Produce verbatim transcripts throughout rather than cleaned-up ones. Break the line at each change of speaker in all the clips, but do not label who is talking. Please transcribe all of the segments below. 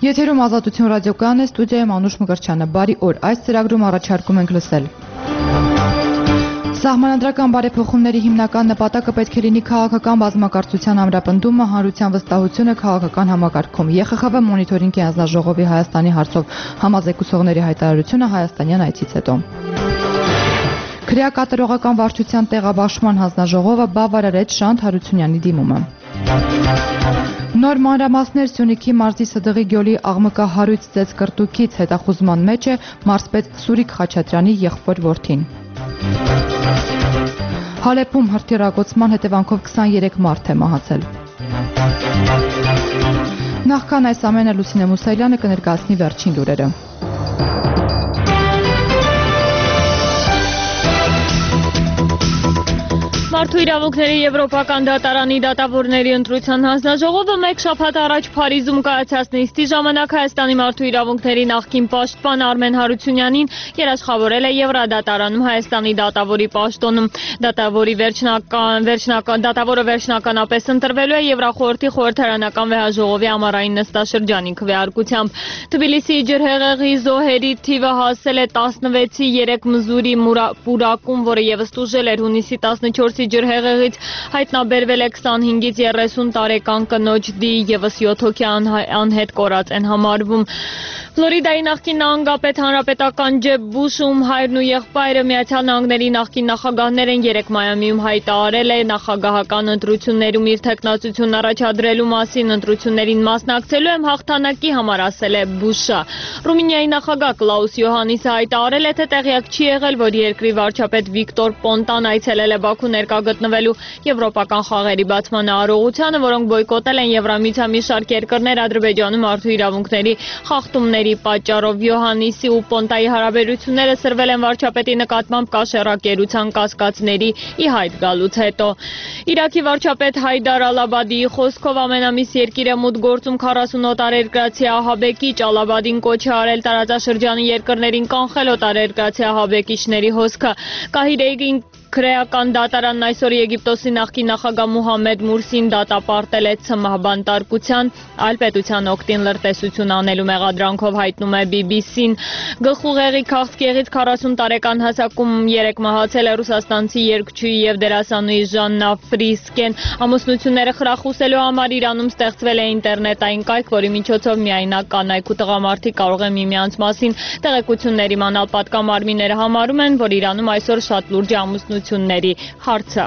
Եթերում Ազատություն ռադիոկայանն է, ստուդիայում Անուշ Մկրտչյանը։ Բարի օր, այս ծրագրում առաջարկում ենք լսել։ Սահմանադրական բարեփոխումների հիմնական նպատակը պետք է լինի քաղաքական բազմակարծության ամրապնդումը, հանրության վստահությունը քաղաքական համակարգում։ Ե Խ Խ V մոնիտորինգի հանձնաժողովի Հայաստանի հարցով համազեկուցողների հայտարարությունը հայաստանյան այցից հետո։ Քրեակատարողական վարչության տեղաբաշխման հանձնաժողովը բավարարեց Շանթ Հարությունյանի դիմումը։ Նոր մանրամասներ Սյունիքի մարզի Սդղի գյուղի աղմկա հարույց ծեծ կրտուքից հետախուզման մեջ է մարզպետ Սուրիկ Խաչատրյանի եղբոր որդին։ Հալեփում հրթիռակոծման հետևանքով քսաներեք մարդ է մահացել։ Նախքան այս ամենը Լուսինե Մուսայելյանը կներկայացնի վերջին լուրերը։
Մարդու իրավունքների Եվրոպական դատարանի դատավորների ընտրության հանձնաժողովը մեկ շաբաթ առաջ Փարիզում կայացած նիստի ժամանակ Հայաստանի մարդու իրավունքների նախկին պաշտպան Արմեն Հարությունյանին երաշխավորել է Եվրադատարանում Հայաստանի դատավորի պաշտոնում։ Դատավորի վերջնական վերջնական դատավորը վերջնականապես ընտրվելու է Եվրախորհրդի խորհրդարանական վեհաժողովի ամառային նստաշրջանի քվեարկությամբ։ Թբիլիսիի ջրհեղեղի զոհերի թիվը հասել է տասնվեցի, երեք Մզուրի պուրակում, որը ևս տուժել էր հունիսի տասնչորսի ջրհեղեղից, հայտնաբերվել է քսանհինգից երեսուն տարեկան կնոջ դի, ևս յոթ հոգի անհետ կորած են համարվում։ Ֆլորիդայի նախկին նահանգապետ հանրապետական Ջեբ Բուշում հայրն ու եղբայրը Միացյալ Նահանգների նախկին նախագահներ են երեկ Մայամիում հայտարարել է նախագահական ընտրություններում իր թեկնածությունն առաջադրելու մասին, ընտրություններին մասնակցելու եմ հաղթանակի համար, ասել է Բուշը։ Ռումինիայի նախագահ Կլաուս Յոհաննիսը հայտարարել է, թե տեղյակ չի եղել, որ երկրի վարչապետ Վիկտոր Պոնտան այցելել է Բաքու ներկա գտնվելու եվրոպական խաղերի բացման արարողությանը, որոնք բոյկոտել են Եվրամիության մի շարք երկրներ Ադրբեջանում մարդու իրավունքների խախտումների պատճառով։ Յոհաննիսի ու Պոնտայի հարաբերությունները սրվել են վարչապետի նկատմամբ կաշեռակերության կասկածների ի հայտ գալուց հետո։ Իրաքի վարչապետ Հայդար Ալ-Աբադիի խոսքով ամենամիս երկիրը մուտք գործում քառասուն օտարերկրացի ահաբեկիչ, Ալ-Աբադին կոչ է արել տարածաշրջանի երկրներին կանխել օտարերկրացի ահաբեկիչների հոսքը։ Կահիրեի Քրեական դատարանն այսօր Եգիպտոսի նախկին նախագահ Մուհամմեդ Մուրսին դատապարտել է Ցմհ բանտարկության, այլ պետության օգտին լրտեսություն անելու մեղադրանքով, հայտնում է Բի Բի Սին։ Գլխուղեղի քաղցկեղից քառասուն տարեկան հասակում երեկ մահացել է ռուսաստանցի երգչուհի եւ դերասանուհի Ժաննա Ֆրիսկեն։ Ամուսնությունները խրախուսելու համար Իրանում ստեղծվել է ինտերնետային կայք, որի միջոցով միայնակ կանայք ու տղամարդիկ կարող են միմյանց մասին տեղեկություններ իմանալ։ Պատկամարմինները համարում են, որ Իրանում այսօր շատ լուրջ է ամուսնությունների հարցը։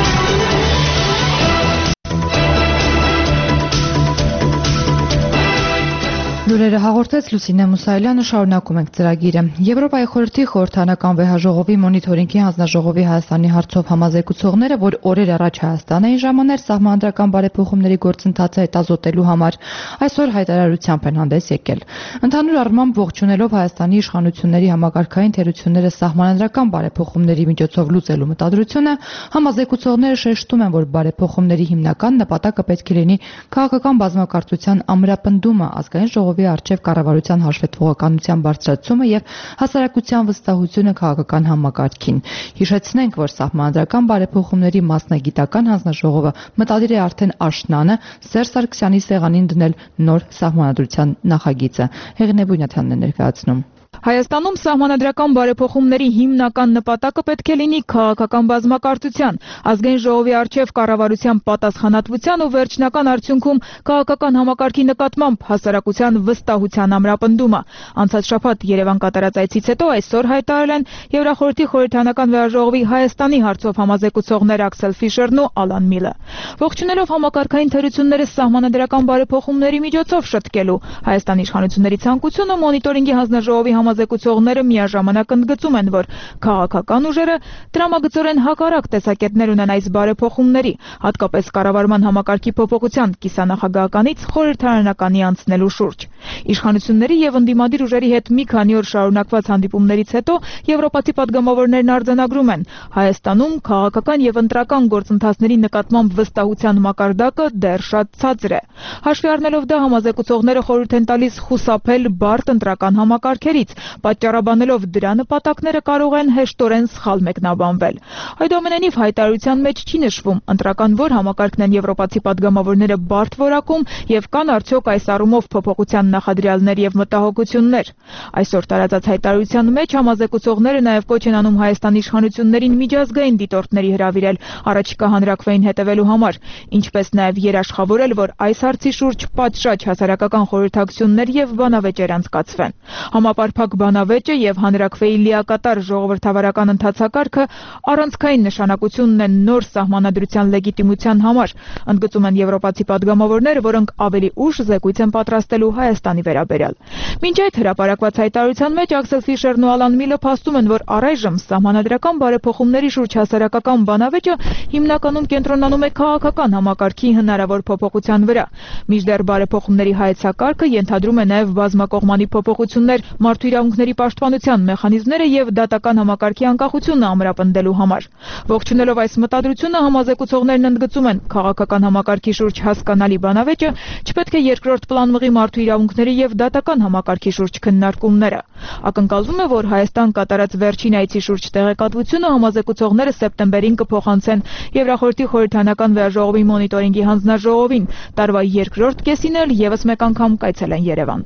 Լուրերը հաղորդեց Լուսինե Մուսայելյանը, շարունակում ենք ծրագիրը։ Եվրոպայի խորհրդի խորհրդարանական վեհաժողովի մոնիտորինգի հանձնաժողովի Հայաստանի հարցով համազեկուցողները, որ օրեր առաջ Հայաստան էին ժամանել սահմանադրական բարեփոխումների գործընթացը հետազոտելու համար, այսօր հայտարարությամբ են հանդես եկել։ Ընդհանուր առմամբ ողջունելով Հայաստանի իշխանությունների համակարգային թերությունները սահմանադրական բարեփոխումների միջոցով լուծելու մտադրությունը, համազեկուցողները շեշտում են, որ բարեփոխումների հիմնական նպատակը պետք է լինի քաղաքական բազմակարծության ամրապնդումը, ազգային ժողովի արչև կառավարության հաշվետվողականության բարձրացումը եւ հասարակության վստահությունը քաղաքական համակարգին։ Հիշեցնենք, որ սահմանադրական բարեփոխումների մասնագիտական հանձնաժողովը մտադիր է արդեն աշնանը Սերժ Սարգսյանի սեղանին դնել նոր սահմանադրության նախագիծը։ Հեղինե Բույնաթյանն է ներկայացնում։
Հայաստանում սահմանադրական բարեփոխումների հիմնական նպատակը պետք է լինի քաղաքական բազմակարծության, ազգային ժողովի առջև կառավարության պատասխանատվության ու վերջնական արդյունքում քաղաքական համակարգի նկատմամբ հասարակության վստահության ամրապնդումը։ Անցած շաբաթ Երևան կատարած այցից հետո այսօր հայտարարել են Եվրախորհրդի խորհրդարանական վեհաժողովի Հայաստանի հարցով համազեկուցողներ Աքսել Ֆիշերն ու Ալան Միլը։ Ողջունելով համակարգային թերությունները սահմանադրական բարեփոխումների միջոցով շտկելու Հայաստանի իշխանությունների ցանկությունը, մոնիտորինգի հանձնաժողովի համազեկուցողները միաժամանակ ընդգծում են, որ քաղաքական ուժերը տրամագծորեն հակառակ տեսակետներ ունեն այս բարեփոխումների, հատկապես կառավարման համակարգի փոփոխության կիսանախագահականից խորհրդարանականի անցնելու շուրջ։ Իշխանությունների եւ ընդդիմադիր ուժերի հետ մի քանի օր շարունակված հանդիպումներից հետո եվրոպացի պատգամավորներն արձանագրում են, Հայաստանում քաղաքական եւ ընտրական գործընթացների նկատմամբ վստահության մակարդակը դեռ շատ ցածր է։ Հաշվի առնելով դա, համազեկուցողները խորհուրդ են տալիս խուսափել բարդ ընտրական համակարգերից, պատճառաբանելով դրա նպատակները կարող են հեշտորեն սխալ մեկնաբանվել։ Այդուամենայնիվ հայտարարության մեջ չի նշվում ընտրական որ համակարգն են եվրոպացի պատգամավորները բարդ որակում եւ կան արդյոք այս առումով փոփոխության նախադրյալներ եւ մտահոգություններ։ Այսօր տարածած հայտարարության մեջ համազեկուցողները նաեւ կոչ են անում Հայաստանի իշխանություններին միջազգային դիտորդների հրավիրել առաջիկա հանրաքվեին հետևելու համար, ինչպես նաեւ երաշխավորել, որ այս հարցի շուրջ պատշաճ հասարակական խորհրդակցություններ եւ բանավեճեր անցկացվեն։ Համապարփակ բանավեճը եւ հանրաքվեի լիակատար ժողովրդավարական ընթացակարգը առանցքային նշանակություն ունեն նոր սահմանադրության լեգիտիմության համար, ընդգծում են եվրոպացի պատգամավորները, որոնք ավելի ուշ զեկույց են պատրաստելու Հայաստանի վերաբերյալ։ Մինչ այդ հրապարակված հայտարարության մեջ Աքսել Ֆիշերն ու Ալան Միլը փաստում են, որ առայժմ սահմանադրական բարեփոխումների շուրջ հասարակական բանավեճը հիմնականում կենտրոնանում է քաղաքական համակարգի հնարավոր փոփոխության վրա։ Մինչդեռ բարեփոխումների հայեցակարգը ենթադրում է նաև բազմակողմանի փոփոխություններ մարդու իրավունքների պաշտպանության մեխանիզմները եւ դատական համակարգի անկախությունը ամրապնդելու համար։ Ողջունելով այս մտադրությունը, համազեկուցողներն ընդգծում են, քաղաքական համակարգի շուրջ հասկանալի բանավեճը չպետք է երկրորդ պլան մղի մարդու իրավունքների եւ դատական համակարգի շուրջ քննարկումները։ Ակնկալվում է, որ Հայաստան կատարած վերջին այցի շուրջ տեղեկատվությունը համազեկուցողները սեպտեմբերին կփոխանցեն Եվրախորհրդի խորհրդանական վերաժողովի մոնիտորինգի հանձնաժողովին։ Տարվա երկրորդ կեսին էլ եւս մեկ անգամ կայցելեն Երևան։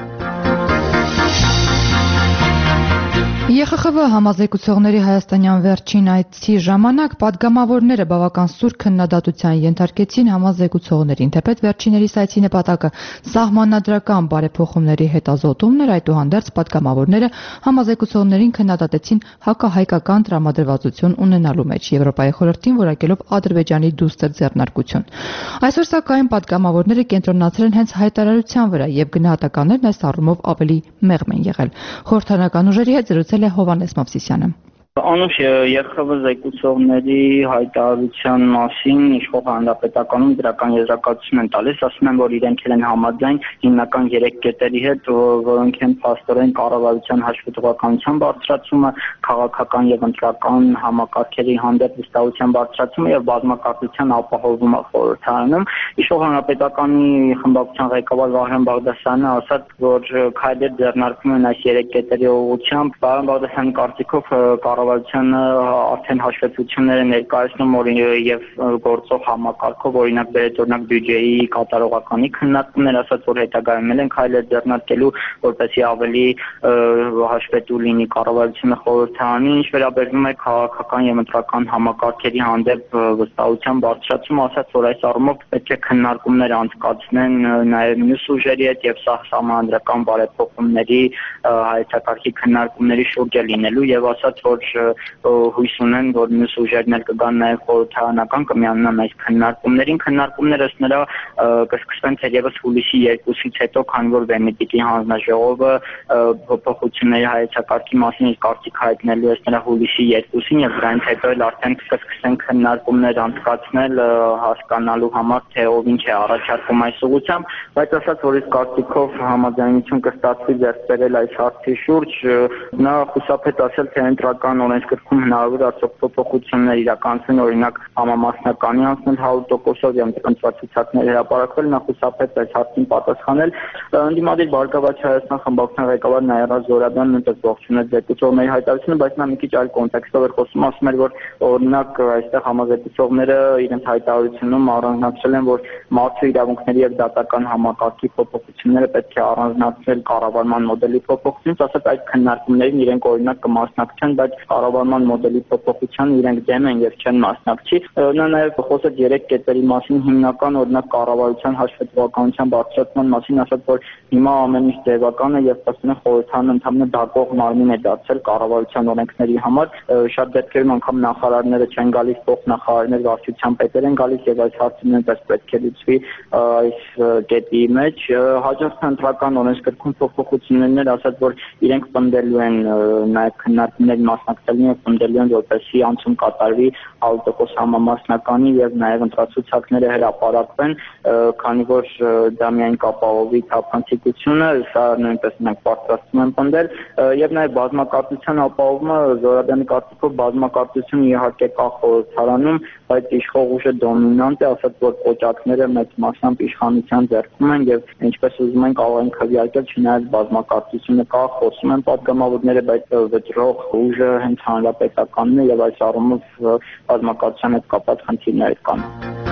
Ե Խ Խ V համազեկուցողների հայաստանյան վերջին այցի ժամանակ պատգամավորները բավական սուր քննադատության ենթարկեցին համազեկուցողներին, թեպետ վերջիներիս այցի նպատակը սահմանադրական բարեփոխումների հետազոտումն էր, այդուհանդերձ պատգամավորները համազեկուցողներին քննադատեցին հակահայկական տրամադրվածություն ունենալու մեջ, Եվրոպայի խորհրդին որակելով Ադրբեջանի դուստր ձեռնարկություն։ Այսօր սակայն պատգամավորները կենտրոնացել են հենց հայտարարության վրա եւ գնահատականներն այս առումով ավելի մեղմ են եղել։ Խորհրդանական ուժերի հետ զրուցել է Հովհաննես Մովսիսյանը։
Անուշ Ե Խ V զեկուցողների հայտարարության մասին իշխող հանրապետականում դրական եզրակացություն են տալիս, ասում են, որ իրենք են համաձայն հիմնական երեք կետերի հետ, որոնք են փաստորեն կառավարության հաշվետվականության բարձրացումը, քաղաքական եւ ընտրական համակարգերի հանդեպ վստահության բարձրացումը եւ բազմակարծության ապահովումը խորհրդարանում։ Իշխող հանրապետականի խմբակցության ղեկավար Վահրամ Բաղդասարյանը ասաց, որ քայլեր ձեռնարկվում են այս երեք կետերի ուղղությամբ։ Վահրամ Բաղդասարյանի կարծիքով կառավարությունը արդեն հաշվետվություններ է ներկայացնում եւ գործող համակարգով, օրինակ բերեցօրինակ բյուջեի կատարողականի քննարկումներ, ասած որ հետագայում են քայլեր ձեռնարկելու, որպեսզի ավելի հաշվետու լինի կառավարությունը խորհրդարանի, ինչ վերաբերում է քաղաքական եւ ընտրական համակարգերի հանդեպ վստահության բարձրացումը, ասած որ այս առումով պետք է քննարկումներ անցկացնեն նաեւ մյուս ուժերի հետ եւ սա համանդրական բարեփոխումների հայեցակարգի քննարկումների շուրջ է լինելու եւ ասած որ հույս ունեն, որ մյուս ուժերն էլ կգան նաև խորհրդարանական կմիանան այս քննարկումներին։ Քննարկումները ըստ նրա կսկսվեն թերևս հուլիսի երկուսից հետո, քանի որ Վենետիկի հանձնաժողովը փոփոխությունների հայեցակարգի մասին իր կարծիք հայտնելու ըստ նրա հուլիսի երկուսին եւ դրանից հետո էլ արդեն կսկսեն քննարկումներ անցկացնել հասկանալու համար, թե ով ինչ է առաջարկում այս ուղղությամբ, բայց ասած որ իսկ կարծիքով համաձայնություն կստացվի ձեռք բերել այս հարցի շուրջ, նա խուսափեց ասել, թե ընտրական օրենսգրքում հնարավոր արդյոք փոփոխություններ իրականացնել, օրինակ համամասնականի անցնել հարյուր տոկոսով եւ ընտրացուցակներ հրապարակվել, նա խուսափեց այս հարցին պատասխանել։ Ընդդիմադիր Բարգավաճ Հայաստան խմբակցության ղեկավար Նաիրա Զորաբյանն նույնպես ողջունեց զեկուցողների հայտարարությունը, բայց նա մի քիչ այլ կոնտեքստով էր խոսում, ասում էր, որ օրինակ այստեղ համազեկուցողները իրենց հայտարարությունում առանձնացրել են, որ մարդու իրավունքների եւ դատական համակարգի փոփոխությունները պետք է առանձնացնել կառավարման մոդելի փոփոխությունից, ասած այդ քննարկումներին իրենք օրինակ կմասնակցեն, բայց կառավարման մոդելի փոփոխության իրենք դեմ են եւ չեն մասնակցի։ Նա նաեւ խոսեց երեք կետերի մասին, հիմնական օրինակ կառավարության հաշվետվականության բարձրացման մասին, ասաց, որ հիմա ամեն ինչ տևական է եւ ըստ խորհրդարանը ընդհանրապես դակող մարմին է դարձել կառավարության օրենքների համար։ Շատ դեպքերում անգամ նախարարները չեն գալիս, փոխնախարարներ, վարչության պետեր են գալիս եւ այս հարցը նույնպես պետք է լուծվի այս կետի մեջ։ Հաջորդ ընտրական օրենսգրքում փոփոխություններն ասաց, որ իրենք պնդելու են նաեւ քննարկումների մասնակցել մասնակցելին եւ պնդելու են, որպեսզի անցում կատարվի հինգ տոկոս համամասնականի եւ նաեւ ընտրացուցակները հրապարակվեն, քանի որ դա միայն կապահովի թափանցիկությունը, սա նույնպես մենք բարձրացնում ենք պնդել եւ նաեւ բազմակարծության ապահովումը Զորադանի կարծիքով բազմակարծությունը իհարկե կա խորհրդարանում, բայց իշխող ուժը դոմինանտ է, ասած որ կոճակները մեծ մասամբ իշխանության ձեռքում են եւ ինչպես ուզում են կարող են քվեարկել, չնայած բազմակարծությունը կա, խոսում են պատգամավորները, բայց վճռող ուժը հենց հանրապետականն է եւ այս առումով բազմակարծության հետ կապված խնդիրներ կան։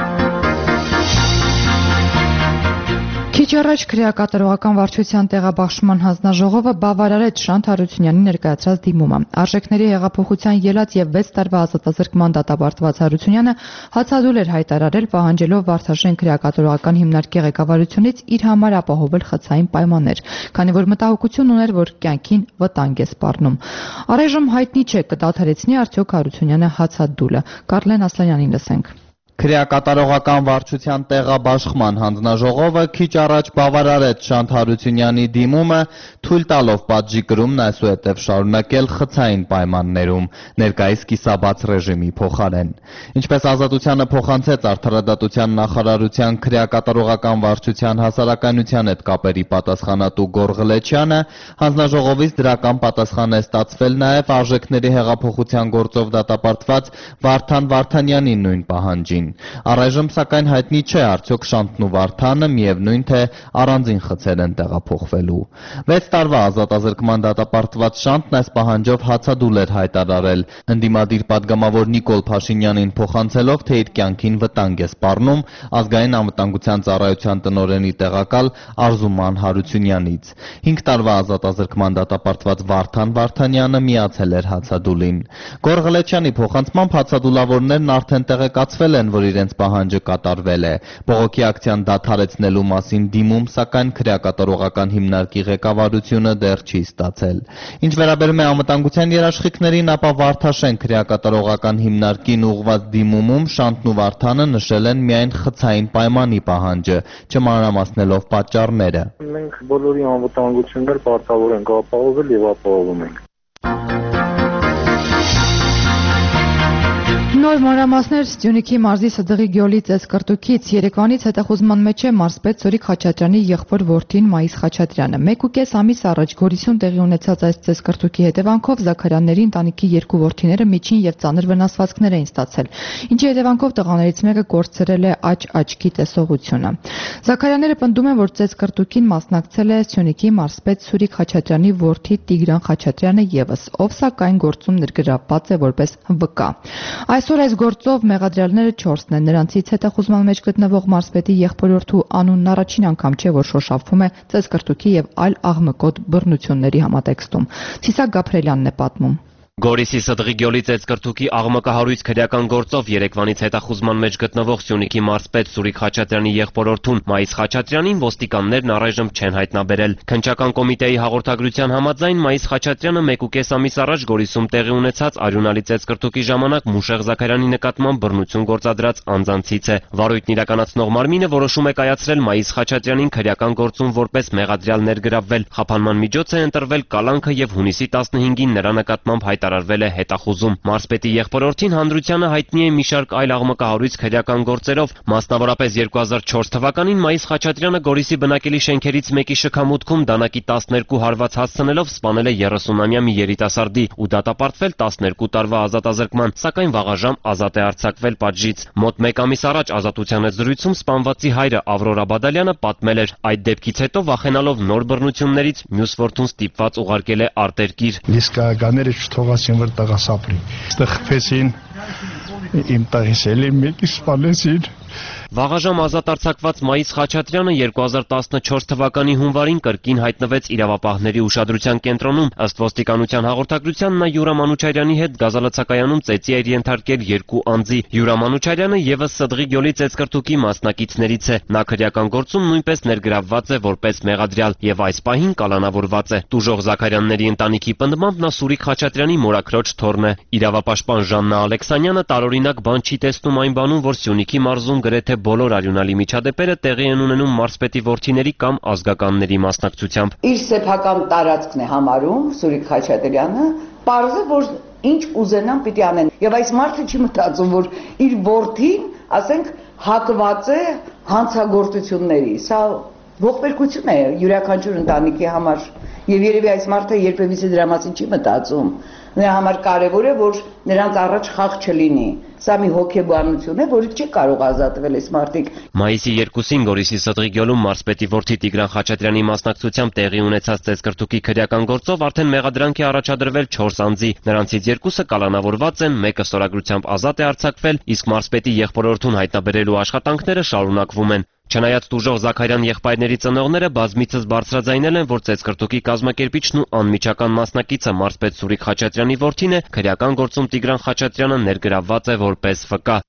Քիչ առաջ քրեակատարողական վարչության տեղաբաշխման հանձնաժողովը բավարարեց Շանթ Հարությունյանի ներկայացրած դիմումը։ Արժեքների հեղափոխության ելած եւ վեց տարվա ազատազրկման դատապարտված Հարությունյանը հացադուլ էր հայտարարել, պահանջելով Վարդաշեն քրեակատարողական հիմնարկի ղեկավարությունից իր համար ապահովել խցային պայմաններ, քանի որ մտահոգություն ուներ, որ կյանքին վտանգ է սպառնում։ Առայժմ հայտնի չէ կդադարեցնի արդյոք Հարությունյանը հացադուլը։ Կարլեն Ասլանյանին լսենք։
Քրեակատարողական վարչության տեղաբաշխման հանձնաժողովը քիչ առաջ բավարարեց Շանթ Հարությունյանի դիմումը, թույլ տալով պատժի կրումն այսուհետև շարունակել խցային պայմաններում, ներկայիս կիսաբաց ռեժիմի փոխարեն։ Ինչպես Ազատությանը փոխանցեց Արդարադատության նախարարության քրեակատարողական վարչության հասարակայնության հետ կապերի պատասխանատու Գորղլեչյանը, հանձնաժողովից դրական պատասխան է ստացվել նաև Արժեքների հեղափոխության գործով դատապարտված Վարդան Վարդանյանի նույն պահանջին։ Առայժմ սակայն հայտնի չէ արդյոք Շանթն ու Վարդանը միևնույն թե առանձին խցեր են տեղափոխվելու։ Վեց տարվա ազատազրկման դատապարտված Շանթն այս պահանջով հացադուլ էր հայտարարել, ընդդիմադիր պատգամավոր Նիկոլ Փաշինյանին փոխանցելով, թե իր կյանքին վտանգ է սպառնում ազգային անվտանգության ծառայության տնօրենի տեղակալ Արզուման Հարությունյանից։ Հինգ տարվա ազատազրկման դատապարտված Վարդան Վարդանյանը միացել էր հացադուլին։ Գորղլեչյանի փոխանցմամբ հացադուլավորներն արդեն տեղեկացվել են, որ իրենց պահանջը կատարվել է։ Բողոքի ակցիան դադարեցնելու մասին դիմում, սակայն քրեակատարողական հիմնարկի ղեկավարությունը դեռ չի ստացել։ Ինչ վերաբերում է անվտանգության երաշխիքներին, ապա Վարդաշեն քրեակատարողական հիմնարկին ուղղված դիմումում Շանթն ու Վարդանը նշել են միայն խցային պայմանի պահանջը, չմանրամասնելով պատճառները։
Մենք բոլորի անվտանգություններ պարտավոր ենք ապահովել եւ ապահովում ենք։
Նոր մանրամասներ Սյունիքի մարզի Սդղի գյուղի Ծեսկրտուքից երեկվանից հետախուզման մեջ է մարզպետ Սուրիկ Խաչատրյանի եղբոր որդին Մայիս Խաչատրյանը։ Մեկ ու կես ամիս առաջ Գորիսում տեղի ունեցած այս Ծեսկրտուքի հետևանքով Զաքարյանների ընտանիքի երկու որդիները միջին եւ ծանր վնասվածքներ էին ստացել, ինչի հետևանքով տղաներից մեկը կորցրել է աջ-աչքի տեսողությունը։ Զաքարյանները պնդում են, որ Ծեսկրտուքին մասնակցել է Սյունիքի մարզպետ Սուրիկ Խաչատրյանի որդի Տիգրան Խաչատրյանը եւս, ով սակայն գործում ներգրավված է որպես վկա։ Այսօր այս գործով մեղադրյալները չորսն են, նրանցից հետախուզման մեջ գտնվող մարզպետի եղբորորդու անունն առաջին անգամ չէ, որ շոշափվում է Ծեսկրտուքի եւ այլ աղմկոտ բռնությունների համատեքստում։ Ցիսակ Գաբրելյանն է պատմում։
Գորիսի Սդղի գյուղի Ծեսկրտուքի աղմկահարույց քրեական գործով երեկվանից հետախուզման մեջ գտնվող Սյունիքի մարզպետ Սուրիկ Խաչատրյանի եղբորորդուն Մայիս Խաչատրյանին ոստիկաններն առայժմ չեն հայտնաբերել։ Քննչական կոմիտեի հաղորդագրության համաձայն Մայիս Խաչատրյանը մեկ ու կես ամիս առաջ Գորիսում տեղի ունեցած արյունալի Ծեսկրտուքի ժամանակ Մուշեղ Զաքարյանի նկատմամբ բռնություն գործադրած անձանցից է։ Վարույթն իրականացնող մարմինը որոշում է կայացրել Մայիս Խաչատրյանին քրեական գործում որպես մեղադրյալ ներգրավվել։ Խափանման միջոց է ընտրվել կալանքը եւ հունիսի տասնհինգին նրա նկատմամբ հայտարարվել է հետախուզում։ Մարզպետի եղբորորդին Հանդրությանը հայտնի է մի շարք այլ աղմկահարույց քրեական գործերով, մասնավորապես երկու հազար չորս թվականին Մայիս Խաչատրյանը Գորիսի բնակելի շենքերից մեկի շքամուտքում դանակի տասներկու հարված հասցնելով սպանել է երեսունամյա մի երիտասարդի ու դատապարտվել տասներկու տարվա ազատազրկման, սակայն վաղաժամ ազատ է արձակվել պատժից։ Մոտ մեկ ամիս առաջ Ազատության հետ զրույցում սպանվածի հայրը Ավրորա Բադալյանը պատմել էր, այդ դեպքից հետո վախենալով նոր բռնություններից մյուս որդուն ստիպված ուղարկել է արտերկիր։
Լիսկականները չթողացին, որ տղա սապրի։ Այստեղ խփեցին իմ տղիս էլի մեկի սպանեցին։
Վաղաժամ ազատ արձակված Մայիս Խաչատրյանը երկու հազար տասնչորս թվականի հունվարին կրկին հայտնվեց իրավապահների ուշադրության կենտրոնում։ Ըստ ոստիկանության հաղորդագրության նա Յուրա Մանուչարյանի հետ գազալացակայանում ծեծի էր ենթարկել երկու անձի։ Յուրա Մանուչարյանը եւս Սդղի գյուղի Ծեսկրտուքի մասնակիցներից է։ Նա քրեական գործում նույնպես ներգրավված է որպես մեղադրյալ եւ այս պահին կալանավորված է։ Տուժող Զաքարյանների ընտանիքի պնդմամբ նա Սուրիկ Խաչատրյանի մորաքրոջ թոռն է։ Իրավապաշտպան Ժաննա Ալեքսանյանը տարօրինակ բան չի տեսնում այն բանում, որ Սյունիքի մարզում գրեթե բոլոր արյունալի միջադեպերը տեղի են ունենում մարզպետի որդիների կամ ազգականների մասնակցությամբ։
Իր սեփական տարածքն է համարում Սուրիկ Խաչատրյանը, պարզ է, որ ինչ ուզենան պիտի անեն։ Եվ այս մարդը չի մտածում, որ իր որդին, ասենք, հակված է հանցագործությունների։ Սա ողբերգություն է յուրաքանչյուր ընտանիքի համար։ Եվ երևի այս մարդը երբևիցե դրա մասին չի մտածում։ Նրա համար կարևոր է, որ նրանց առաջ խաղ չլինի։ Սա մի հոգեբանություն է, որից չի կարող ազատվել այս մարդիկ։
Մայիսի երկուսին Գորիսի Սդղի գյուղում մարզպետի որդի Տիգրան Խաչատրյանի մասնակցությամբ տեղի ունեցած ծեծկրտուքի քրեական գործով արդեն մեղադրանք է առաջադրվել չորս անձի։ Նրանցից երկուսը կալանավորված են, մեկը ստորագրությամբ ազատ է արձակվել, իսկ մարզպետի եղբորորդուն հայտնաբերելու աշխատանքները շարունակվում են։ Չնայած տուժող Զաքարյան եղբայրների ծնողները բազմիցս բարձրաձայնել են, որ ծեծկրտուքի կազմակերպիչն ու անմիջական մասնակիցը մարզպետ Սուրիկ Խաչատրյանի որդին է, քրեական գործում Տիգրան Խաչատրյանը ներգրավված է որպես վկա։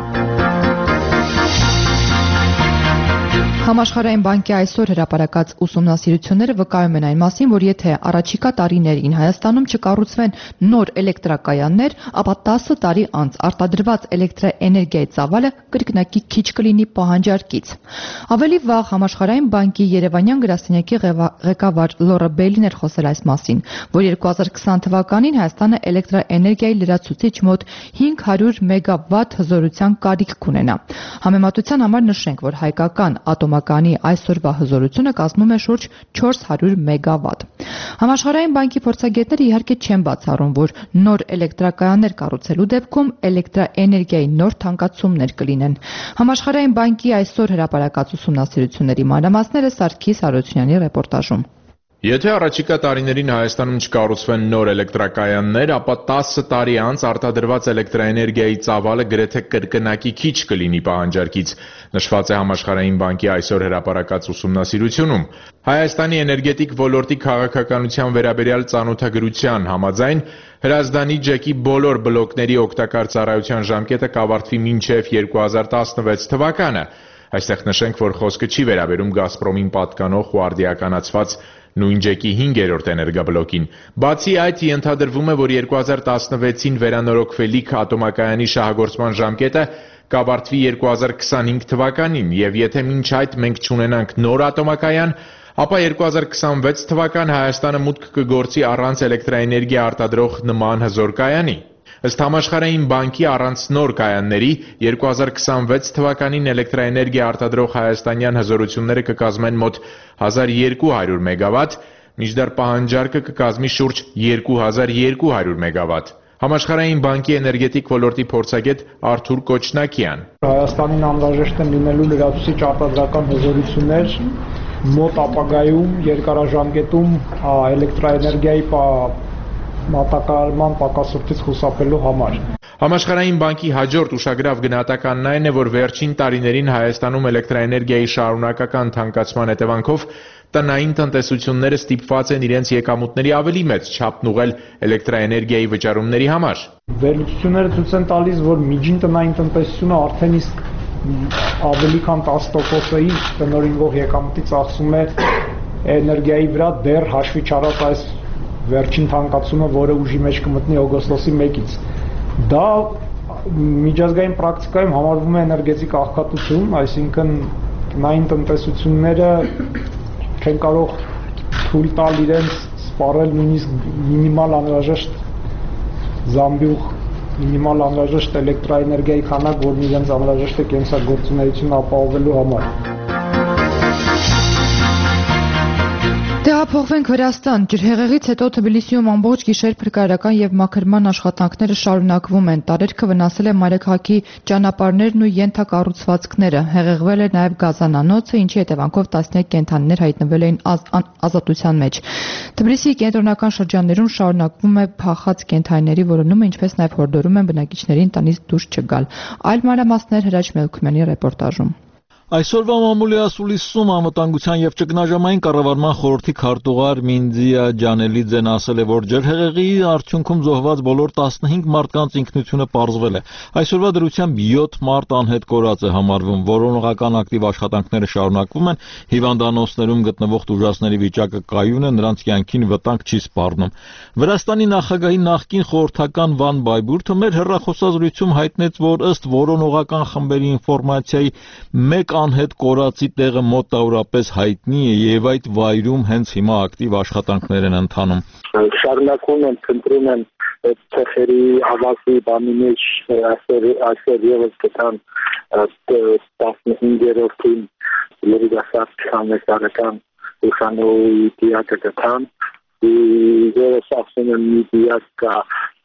Համաշխարհային բանկի այսօր հրապարակած ուսումնասիրությունները վկայում են այն մասին, որ եթե առաջիկա տարիներին Հայաստանում չկառուցվեն նոր էլեկտրակայաններ, ապա տասը տարի անց արտադրված էլեկտրաէներգիայի ծավալը կրկնակի քիչ կլինի պահանջարկից։ Ավելի վաղ Համաշխարհային բանկի Երևանյան գրասենյակի ղեկավար Լորա Բեյլին էր խոսել այս մասին, որ երկու հազար քսան թվականին Հայաստանը էլեկտրաէներգիայի լրացուցիչ մոտ հինգ հարյուր մեգավատ հզորության կարիք կունենա։ Համեմատության համար նշենք, որ հայկական ատոմականի այսօրվա հզորությունը կազմում է շուրջ չորս հարյուր մեգավատ։ Համաշխարհային բանկի փորձագետները իհարկե չեն բացառում, որ նոր էլեկտրակայաններ կառուցելու դեպքում էլեկտրաէներգիայի նոր թանկացումներ կլինեն։ Համաշխարհային բանկի այսօր հրապարակած ուսումնասիրությունների մանրամասները Սարգիս Հարությունյանի ռեպորտաժում։
Եթե առաջիկա տարիներին Հայաստանում չկառուցվեն նոր էլեկտրակայաններ, ապա տասը տարի անց արտադրված էլեկտրաէներգիայի ծավալը գրեթե կրկնակի քիչ կլինի պահանջարկից, նշված է Համաշխարհային բանկի այսօր հրապարակած ուսումնասիրությունում։ Հայաստանի էներգետիկ ոլորտի քաղաքականության վերաբերյալ ծանոթագրության համաձայն Հրազդանի ջեկի բոլոր բլոկների օգտակար ծառայության ժամկետը կավարտվի մինչև երկու հազար տասնվեց թվականը։ Այստեղ նշենք, որ խոսքը չի վերաբերում Գազպրոմին պատկանող ու արդիականացված նույն ջեկի հինգերորդ էներգաբլոկին։ Բացի այդ, ենթադրվում է, որ երկու հազար տասնվեցին վերանորոգվելիք ատոմակայանի շահագործման ժամկետը կավարտվի երկու հազար քսանհինգ թվականին, եւ եթե մինչ այդ մենք չունենանք նոր ատոմակայան, ապա երկու հազար քսանվեց թվական Հայաստանը մուտք կգործի առանց էլեկտրաէներգիա արտադրող նման հզոր կայանի։ Ըստ Համաշխարհային բանկի առանց նոր կայանների երկու հազար քսանվեց թվականին էլեկտրաէներգիա արտադրող հայաստանյան հզորությունները կկազմեն մոտ հազար երկու հարյուր մեգավատ, մինչդեռ պահանջարկը կկազմի շուրջ երկու հազար երկու հարյուր մեգավատ։ Համաշխարհային բանկի էներգետիկ ոլորտի փորձագետ Արթուր Կոչնակյան։
Հայաստանին անհրաժեշտ են լինելու լրացուցիչ արտադրական հզորություններ մոտ ապագայում երկարաժամկետում էլեկտրաէներգիայի մատակարարման պակասորդից խուսափելու համար։
Համաշխարհային բանկի հաջորդ ուշագրավ գնահատականն այն է, որ վերջին տարիներին Հայաստանում էլեկտրաէներգիայի շարունակական թանկացման հետևանքով տնային տնտեսությունները ստիպված են իրենց եկամուտների ավելի մեծ չափն ուղղել էլեկտրաէներգիայի վճարումների համար։
Վերլուծությունները ցույց են տալիս, որ միջին տնային տնտեսությունը արդեն իսկ ավելի քան տասը տոկոսի տնօրինվող եկամուտի ծախսում է էներգիայի վրա, դեռ հաշվի չառած այս վերջին թանկացումը, որը ուժի մեջ կմտնի օգոստոսի մեկից։ Դա միջազգային պրակտիկայում համարվում է էներգետիկ աղքատություն, այսինքն տնային տնտեսությունները չեն կարող թույլ տալ իրենց սպառել նույնիսկ մինիմալ անհրաժեշտ զամբյուղ, մինիմալ անհրաժեշտ էլեկտրաէներգիայի քանակ, որն իրենց անհրաժեշտ է կենսագործունեությունը ապահովելու համար։
Տեղափոխվենք Վրաստան։ Ջրհեղեղից հետո Թբիլիսիում ամբողջ գիշեր փրկարարական եւ մաքրման աշխատանքները շարունակվում են։ Տարերքը վնասել է մայրաքաղաքի ճանապարհներն ու ենթակառուցվածքները։ Հեղեղվել է նաեւ գազանանոցը, ինչի հետևանքով տասնյակ կենդանիներ հայտնվել էին az ազատության մեջ։ Թբիլիսիի կենտրոնական շրջաններում շարունակվում է փախած կենդանիների որոնումը, ինչպես նաեւ հորդորում են բնակիչներին տնից դուրս չգալ։ Այլ մանրամասներ Հրաչ Մելքումյանի ռեպորտաժում։
Այսօրվա մամուլի ասուլիսում անվտանգության եւ ճգնաժամային կառավարման խորհրդի քարտուղար Մինձիա Ջանելիձեն ասել է, որ ջրհեղեղի արդյունքում զոհված բոլոր տասնհինգ մարդկանց ինքնությունը պարզվել է։ Այսօրվա դրությամբ յոթ մարդ անհետ կորած է համարվում, որոնողական ակտիվ աշխատանքները շարունակվում են, հիվանդանոցներում գտնվող տուժածների վիճակը կայուն է, նրանց կյանքին վտանգ չի սպառնում։ Վրաստանի նախագահի նախկին խորհրդական Վան Բայբուրթը մեր հեռախոսազրույցում հայտնեց, որ ըստ որոնողական խմբերի ինֆորմացիայի մեկ անհետ կորածի տեղը մոտավորապես հայտնի է եւ այդ վայրում հենց հիմա ակտիվ աշխատանքներ են ընթանում։
Շարունակում են, փնտրում են ցեխերի ավազի բանի մեջ այսօր այսօր եւս կտան տասնհինգերորդին երիտասարդ համեսարական ուսանողի դիակը կտան եւս ասում եմ մի դիակ կա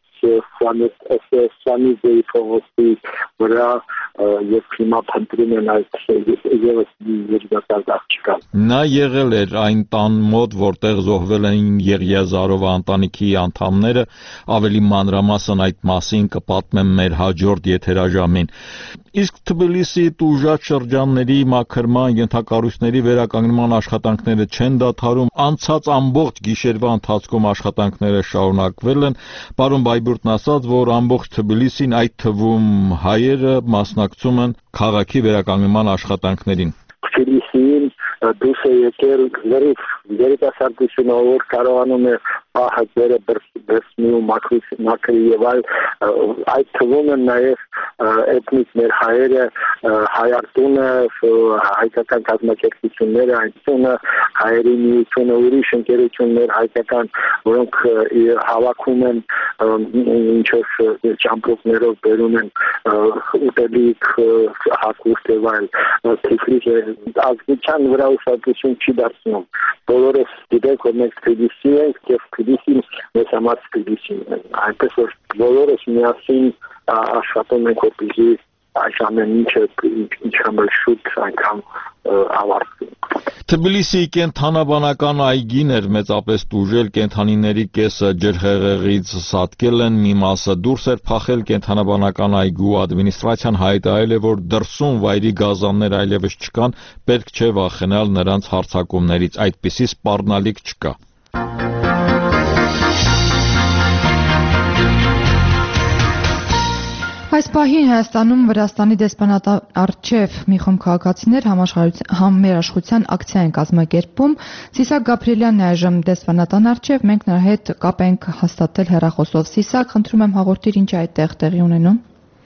Սամի ձեի փողոցի վրա եւ հիմա փնտրում են այդ եւս երիտասարդ աղջկան։
Նա եղել էր այն տան մոտ, որտեղ զոհվել էին Եղիազարովի ընտանիքի անդամները, ավելի մանրամասն այդ մասին կպատմեմ մեր հաջորդ եթերաժամին։ Իսկ Թբիլիսիի տուժած շրջանների մաքրման ենթակառույցների վերականգնման աշխատանքները չեն դադարում, անցած ամբողջ գիշերվա ընթացքում աշխատանքները շարունակվել են, պարոն Բայբուրդն ասաց, որ ամբողջ Թբիլիսին, այդ թվում հայերը մասնակցում են քաղաքի վերականգնման աշխատանքներին։
Թբիլիսին դուրս է եկել լրիվ երիտասարդությունը, որ կարողանում է պահածերը բրսմի ու մաքրի եւ այլ այդ թվում են նաեւ էթնիկ մեր հայերը հայարտունը հայկական կազմակերպությունները այնտունը հայերի միությունը ուրիշ ընկերություններ հայկական որոնք հավաքում են ինչ-որ ճամփորդներով բերում են ուտելիք հագուստ եւ այլ Թիֆլիսը ազգության վրա ուշադրություն չի դարձնում բոլորս գիտենք որ մենք Թբիլիսի ենք եւ Թբիլիսին մեզ համար Թբիլիսին այնպես որ բոլորս միասին աշխատում ենք որպեսզի այս ամեն ինչը ինչքան շուտ այնքան ավարտվի։
Թբիլիսիի կենթանաբանական այգին էր մեծապես տուժել, կենթանիների կեսը ջրհեղեղից սատկել են, մի մասը դուրս էր փախել, կենթանաբանական այգու ադմինիստրացիան հայտարարել է, որ դրսում վայրի գազաններ այլևս չկան, պետք չէ վախենալ նրանց հարձակումներից, այդպիսի սպառնալիք չկա։
Այս պահին Հայաստանում Վրաստանի դեսպանատան առջև մի խումբ քաղաքացիներ համերաշխության ակցիա են կազմակերպում։ Սիսակ Գաբրիելյանն է այժմ դեսպանատան առջև, մենք նրա հետ կապ ենք հաստատել հեռախոսով։ Սիսակ, խնդրում եմ հաղորդիր, ինչ է այդտեղ տեղի ունենում։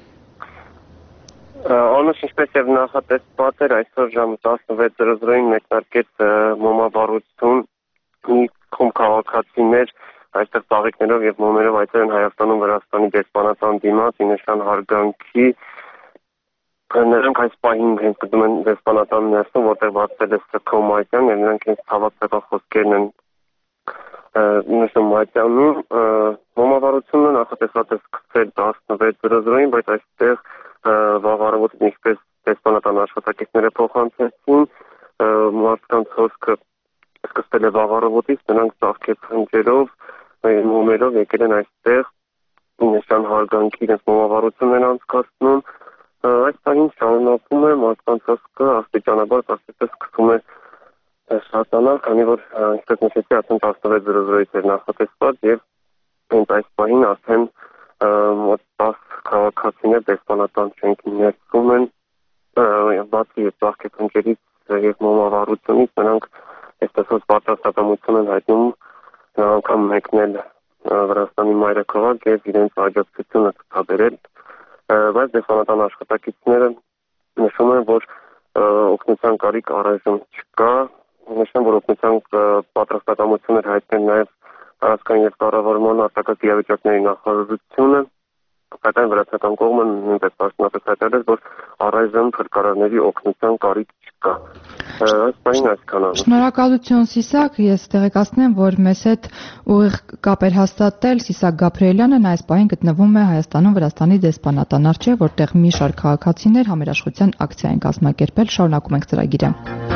Անուշ ինչպես եւ նախատեսված էր, այսօր ժամը տասնվեց զրոյին մեկնարկեց մոմավառություն մի խումբ քաղաքացիներ այստեղ ծաղիկներով եւ մոմերով այցել են Հայաստանում Վրաստանի դեսպանատան դիմաց ի նշան հարգանքի նրանք այս պահին հենց գտնում են դեսպանատան ներսում որտեղ բացել է Սքո Մայթյան եւ նրանք հենց հավաքական խոսքերն են նշում Մայթյանում մոմավառությունը նախատեսված է սկսել տասնվեց զրոյին բայց այստեղ վաղ առավոտին ինչպես դեսպանատան աշխատակիցները փոխանցեցին մարդկանց խոսքը սկսվել է վաղ առավոտից նրանք ծաղկեց խնջերով մոմերով եկել են այստեղ նշան հարգանքի իրենց մոմավառությունն են անցկացնում այս պահին շարունակում է մարդկանց խոսքը աստիճանաբար կարծես սկսում է շատանալ քանի որ ինչպես նշեցի արդեն տասնվեց զրոյից էր նախատեսված եւ հենց այս պահին արդեն մոտ տասը քաղաքացիներ դեսպանատան շենքի ներսում են բացի ծաղկի խնջերից եւ մոմավառությունից նրանք այսպես պատրաստակամություն են հայտնում անգամ մեկնել Վրաստանի մայրաքաղաք եւ իրենց աջակցությունը ցուցաբերել բայց դեսպանատան աշխատակիցները նշում են որ օգնության կարիք առայժմ չկա նշում որ օգնության պատրաստակամություն էր հայտնել նաեւ տարածքային եւ կառավարման արտակարգ իրավիճակների նախարարությունը սակայն վրացական կողմը նույնպես պաշտոնապես հայտարարել որ առայժմ փրկարարների օգնության կարիք չկա
Շնորհակալություն Սիսակ, ես տեղեկացնեմ, որ մեզ հետ ուղիղ կապ էր հաստատել Սիսակ Գաբրիելյանը, նա այս պահին գտնվում է Հայաստանում Վրաստանի դեսպանատան առջև, որտեղ մի շարք քաղաքացիներ համերաշխության ակցիա են կազմակերպել, շարունակում ենք ծրագիրը։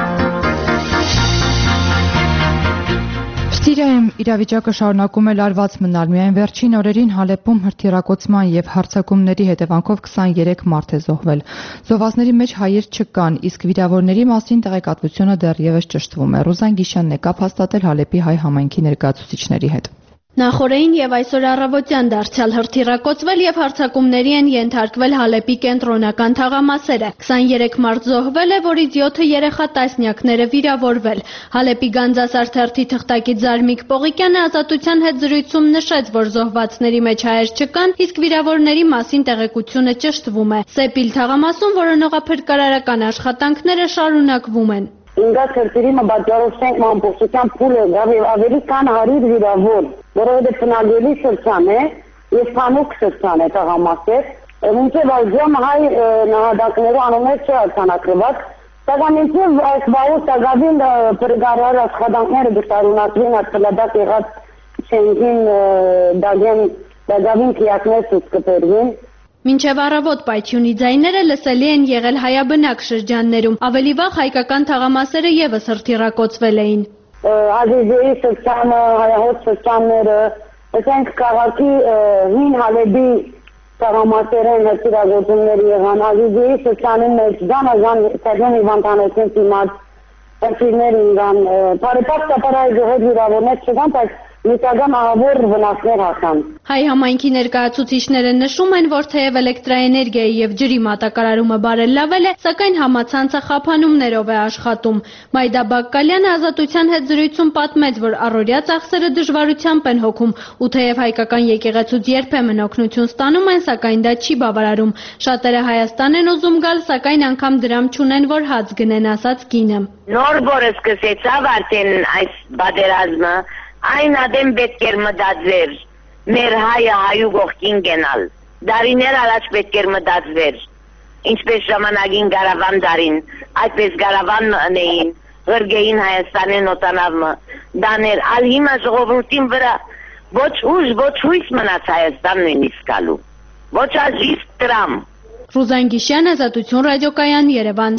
Սիրիայում իրավիճակը շարունակում է լարված մնալ, միայն վերջին օրերին Հալեպում հրթիռակոծման եւ հարձակումների հետևանքով քսաներեք մարդ է զոհվել։ Զոհվածների մեջ հայեր չկան, իսկ վիրավորների մասին տեղեկատվությունը դեռևս ճշտվում է։ Ռուզան Գիշյանն է կապ հաստատել Հալեպի հայ համայնքի ներկայացուցիչների հետ։
Նախորդին եւ այսօր առավոտյան դարձյալ հրթիռակոծվել եւ հարձակումների են ենթարկվել Հալեպի կենտրոնական թաղամասերը։ քսաներեք մարդ զոհվել է, որից յոթը երեխա, տասնյակները վիրավորվել։ Հալեպի Գանձասարթերթի թղթակից Զարմիկ Պողիկյանը Ազատության հետ զրույցում նշեց, որ զոհվածների մեջ հայեր չկան, իսկ վիրավորների մասին տեղեկությունը ճշտվում է։ Սեպիլ թաղամասում որոնողափրկարարական աշխատանքները շարունակվում են։
Ինձ քրտիրիմը բաժարով շենք ամբողջությամբ փուլ է գավ եւ ավելի քան հարյուր վիրավոր, որովհետեւ ծնագելի շրջան է, Ես փանուկ սրտան է տղամասեր, մինչև այժմ հայ նահատակներու անուններ չի արձանագրված, սակայն մինչև այս վաղուց ագավին պրգարար աշխատանքները գտարունակվին ատլադակ եղած չենգին դագեն դագավին կիակներ սուտ կպերվին,
Մինչև առավոտ պայթյունի ձայները լսելի են եղել հայաբնակ շրջաններում, ավելի վաղ հայկական թաղամասերը ևս հրթիռակոծվել էին։
Ազիզեի շրջանը, հայահոտ շրջանները, ասենք քաղաքի հին Հալեբի թաղամասերեն հրթիռակոծումներ եղան, Ազիզեի շրջանի մեջ զանազան Սերժան Իվանտանոսին դիմաց հրթիռներ եղան, բարեպաշտ ճապարհայի ժողով վիրավորներ չկան, բայց Միտական ահավոր վնասներ հասան։
Հայ համայնքի ներկայացուցիչները նշում են, որ թեև էլեկտրաէներգիայի եւ ջրի մատակարարումը բարելավել է, սակայն համացանցը խափանումներով է աշխատում։ Մայդա Բակկալյանը Ազատության հետ զրույցում պատմեց, որ առօրյա ծախսերը դժվարությամբ են հոգում, ու թեև հայկական եկեղեցուց երբեմն օգնություն ստանում են, սակայն դա չի բավարարում։ Շատերը Հայաստան են ուզում գալ, սակայն անգամ դրամ չունեն, որ հաց գնեն, ասաց կինը։
Նոր որ սկսեցավ արդեն այս բادرազմը Այն ադեմ պետք էր մտածվեր, մեր հայը հայու կողքին գնալ, դարիներ առաջ պետք էր մտածվեր, ինչպես ժամանակին գարավան դարին, այդպես գարավան մընեին, ғրգեին Հայաստանեն օտանավը, դաներ, ալ հիմա ժողովրդին վրա, ոչ ուժ, ոչ հույս մնաց Հայաստանն են իսկալու, ոչ աժիստ տրամ։
Ռուզան Գիշյան, Ազատություն ռադիոկայան, Երևան։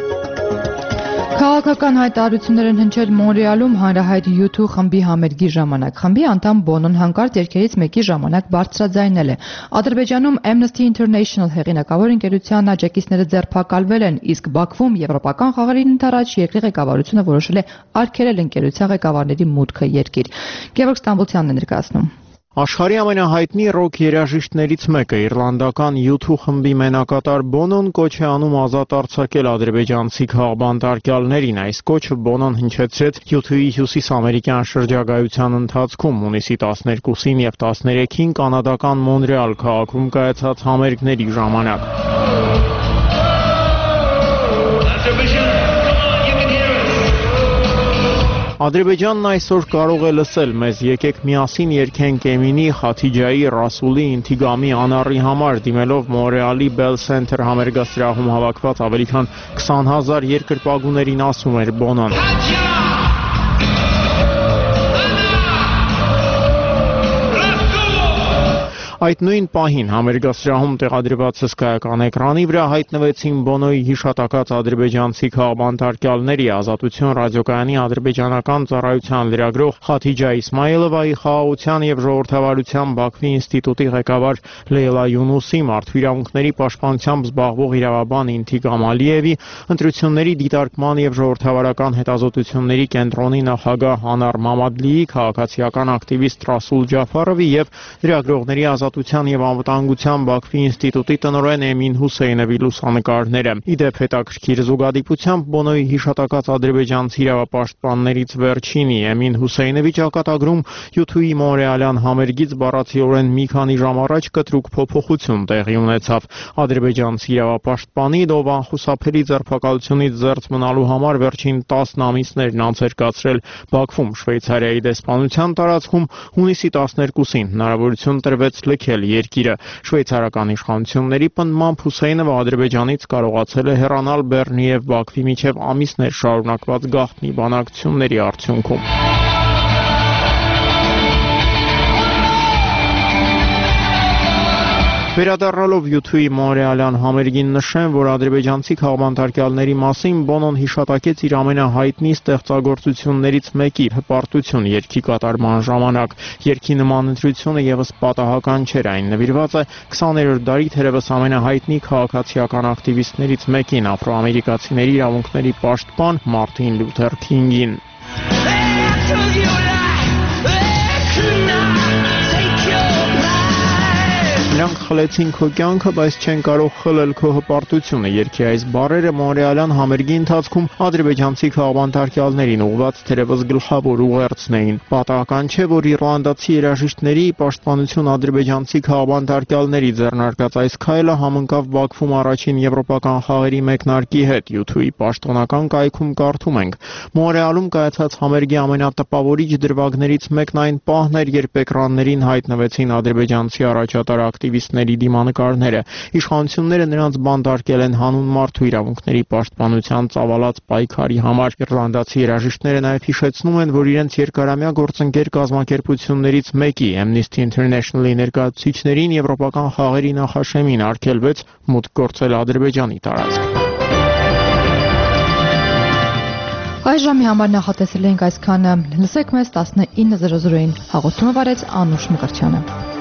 Քաղաքական հայտարարություններ են հնչել Մոնրեալում հանրահայտ յու թու խմբի համերգի ժամանակ։ Խմբի անդամ Բոնոն հանկարծ երգերից մեկի ժամանակ բարձրաձայնել է։ Ադրբեջանում Amnesty International հեղինակավոր ընկերության աջակիցները ձերբակալվել են, իսկ Բաքվում եվրոպական խաղերին ընդառաջ երկրի ղեկավարությունը որոշել է արգելել ընկերության ղեկավարների մուտքը երկիր։ Գևորգ Ստամբուլցյանն է ներկայացնում։
Աշխարհի ամենահայտնի ռոք երաժիշտներից մեկը իռլանդական յու թու խմբի մենակատար Բոնոն կոչ է անում ազատ արձակել ադրբեջանցի քաղբանտարկյալներին։ Այս կոչը Բոնոն հնչեցրեց յու թուի հյուսիսամերիկյան շրջագայության ընթացքում հունիսի տասներկուսին եւ տասներեքին կանադական Մոնրեալ քաղաքում կայացած համերգների ժամանակ։ Ադրբեջանն այսօր կարող է լսել մեզ, եկեք միասին երգենք Էմինի, Խաթիջայի, Ռասուլի, Ինթիգամի, Անարի համար, դիմելով Մոնրեալի Bell Center համերգասրահում հավաքված ավելի քան քսան հազար երկրպագուներին, ասում էր Բոնոն։ Այդ նույն պահին համերգասրահում տեղադրված հսկայական էկրանի վրա հայտնվեցին Բոնոյի հիշատակած ադրբեջանցի քաղբանտարկյալների Ազատություն ռադիոկայանի ադրբեջանական ծառայության լրագրող Խաթիջա Իսմայելովայի, Խաղաղության եւ ժողովրդավարության Բաքվի ինստիտուտի ղեկավար Լեյլա Յունուսի, Մարդու իրավունքների պաշտպանությամբ զբաղվող իրավաբան Ինթիգամ Ալիևի, ընտրությունների դիտարկման եւ ժողովրդավարական հետազոտությունների կենտրոնի նախագահ Անար Մամադլիի, քաղաքացիական ակտիվիստ Ռասուլ Ջաֆարովի եւ լրագրողների Ազատության եւ անվտանգության Բաքվի ինստիտուտի տնօրեն Էմին Հուսեյնովի լուսանկարները։ Իդեպ հետաքրքիր զուգադիպությամբ Բոնոյի հիշատակած ադրբեջանցի իրավապաշտպաններից վերջինի Էմին Հուսեյնովի ճակատագրում յու թուի Մոնրեալյան համերգից բառացիորեն մի քանի ժամ առաջ կտրուկ փոփոխություն տեղի ունեցավ։ Ադրբեջանցի իրավապաշտպանի ով անխուսափելի ձերբակալությունից զերծ մնալու համար վերջին տասն ամիսներն անց էր կացրել Բաքվում Շվեյցարիայի դեսպանության տարածքում հունիսի տասներկուսին հնարավորություն տրվեց լքել երկիրը։ Շվեյցարական իշխանությունների պնդմամբ Հուսեյնովը Ադրբեջանից կարողացել է հեռանալ Բեռնի եւ Բաքվի միջև ամիսներ շարունակված գաղտնի բանակցությունների արդյունքում։ Վերադառնալով յու թուի Մոնրեալյան համերգին նշեմ, որ ադրբեջանցի քաղբանտարկյալների մասին Բոնոն հիշատակեց իր ամենահայտնի ստեղծագործություններից մեկի հպարտություն երգի կատարման ժամանակ։ Երգի նման ընտրությունը եւս պատահական չէր, այն նվիրված է քսաներորդ դարի թերևս ամենահայտնի քաղաքացիական ակտիվիստներից մեկին, աֆրոամերիկացիների իրավունքների պաշտպան Մարտին Լյութեր Քինգին։ Նրա «Նրանք խլեցին քո կյանքը, բայց չեն կարող խլել քո հպարտությունը»։ Երգի այս բառերը մոնրեալյան համերգի ընթացքում ադրբեջանցի քաղբանտարկյալներին ուղղված թերևս գլխավոր ուղերձն էին։ Պատահական չէ, որ իռլանդացի երաժիշտների պաշտպանություն ադրբեջանցի քաղբանտարկյալների ձեռնարկած այս քայլը համընկավ Բաքվում առաջին եվրոպական խաղերի մեկնարկի հետ։ յութ-ի պաշտոնական կայքում կարդում ենք. Մոնրեալում կայացած համերգի ամենատպավորիչ դրվագներից մեկն այն պահն էր, երբ էկրաններին հայտնվեցին ադրբեջանցի առաջատար ակտիվիստների դիմանկարները։ Իշխանությունները նրանց բանտարկել են հանուն մարդու իրավունքների պաշտպանության ծավալած պայքարի համար։ Իռլանդացի երաժիշտները նաև հիշեցնում են, որ իրենց երկարամյա գործընկեր կազմակերպություններից մեկի Amnesty International-ի ներկայացուցիչներին եվրոպական խաղերի նախաշեմին արգելվեց մուտք գործել Ադրբեջանի տարածք։
Այս ժամի համար նախատեսել էինք այսքանը։ Լսեք մեզ տասնինը զրո զրոին։ Հաղորդումը վարեց Անուշ Մկրտչյանը։